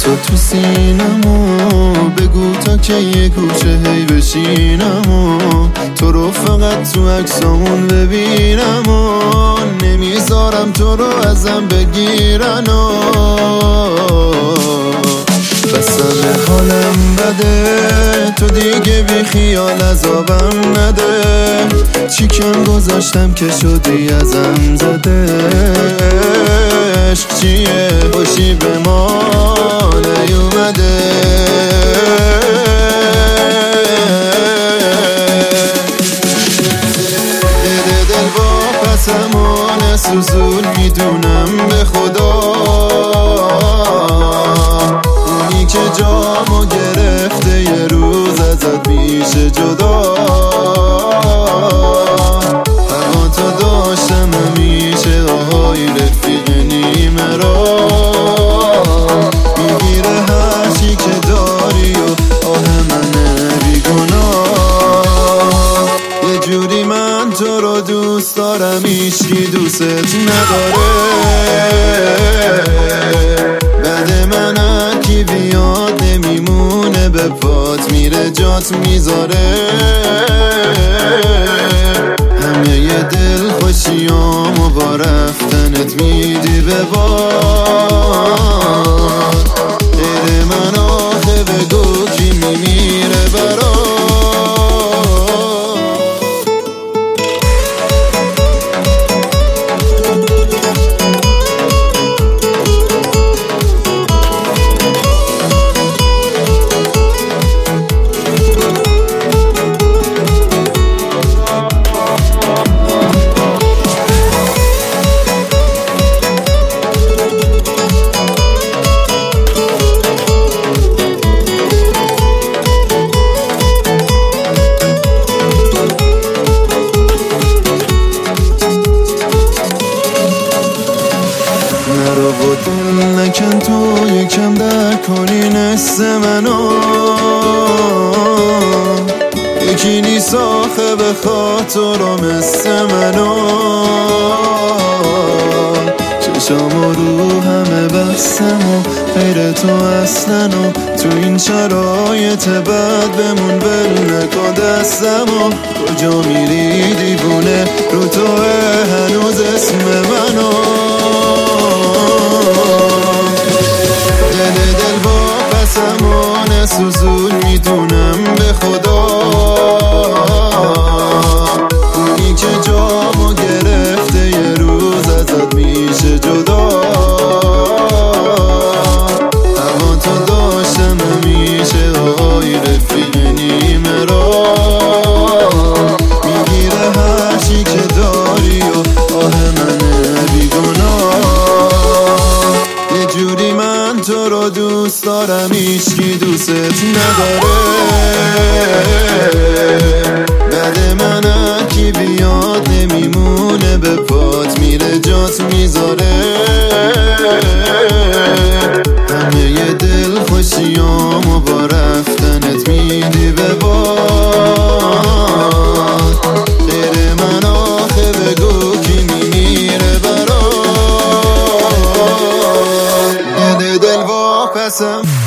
تو سینمو بگو تا که یه گوشه هی بشینمو تو رو فقط تو عکسامون ببینم و نمیذارم تو رو ازم بگیرن و بسم حالم بده تو دیگه بی خیال عذابم نده چیکن گذاشتم که شدی ازم زده عشق چیه خوشی به ما نیومده دل با پسمون سوزون میدونم به خدا اونی که جامو گرفته یه روز ازت میشه جدا هوا تو داشتم همیشه آهای رفیق نیمه را میگیره هرچی که داری و آه من بیگناه یه جوری من تو رو دوست دارم هیچکی دوست نداره بعد من هرکی بیاد نمیمونه به پات میره جات میذاره همه ی دل خوشیامو با رفتنت میدی به باد غیر من آخه بگو کی میمیره برات و دل نکن تو یکم در کنی نست منو یکی نیست آخه به خاطر و مثل منو چشام رو همه بستم و غیر تو اصلا و تو این شرایط بد بمون بل نکن دستم و کجا میری دیوونه رو تو هنوز اسم منو دل با پسمون سوزون میدونم به خدا اونی که جامو گرفته یه روز ازت میشه جدا هوا تو داشتم همیشه آهای رفیق نیمه را میگیره هرچی که داری و آه من بیگناه یه جوری من تو رو دوست دارم هیچکی دوست نداره بعد من هرکی بیاد نمیمونه به پات میره جات میذاره همه ی دل خوشیامو با رفتنت میدی به باد غیر من آخه بگو کی میمیره برات دل واپسم